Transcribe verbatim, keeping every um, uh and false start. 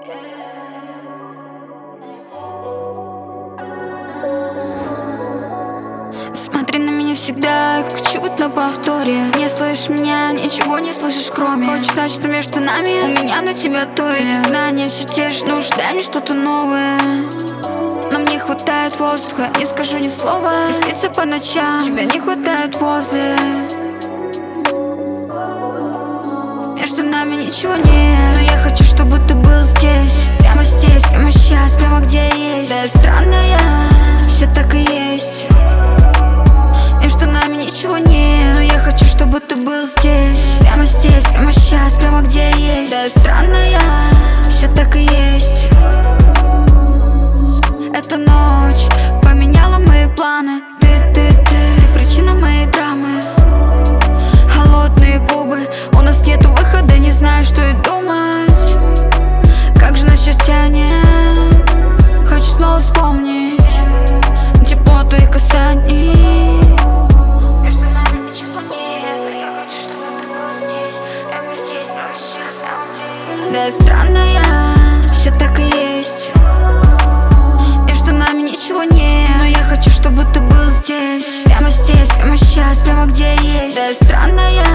Смотри на меня всегда, как чудо на повторе. Не слышишь меня, ничего не слышишь кроме. Хочешь знать, что между нами, у меня на тебя тойлет. Знания все те же, ну дай мне что-то новое. Нам не хватает воздуха, не скажу ни слова. Не спится по ночам, тебя не хватает возле. Между нами ничего нет, но я хочу, чтобы ты был здесь. Прямо здесь, прямо сейчас, прямо где я есть. Да, странная, все так и есть. Между нами ничего нет, но я хочу, чтобы ты был здесь. Прямо здесь, прямо сейчас, прямо где я есть. Да, странная, все так и есть. Эта ночь поменяла мои планы. Ты, ты, ты, ты причина моей драмы. Холодные губы, у нас нету выхода, не знаю, что и думать. Как же нас сейчас тянет, хочу снова вспомнить тепло твоих касаний. Между нами ничего нет, но я хочу, чтобы ты был здесь. Прямо здесь, прямо сейчас, прямо где. Да, странная, все так и есть. Между нами ничего нет, но я хочу, чтобы ты был здесь. Прямо здесь, прямо сейчас, прямо где я есть. Да, странная.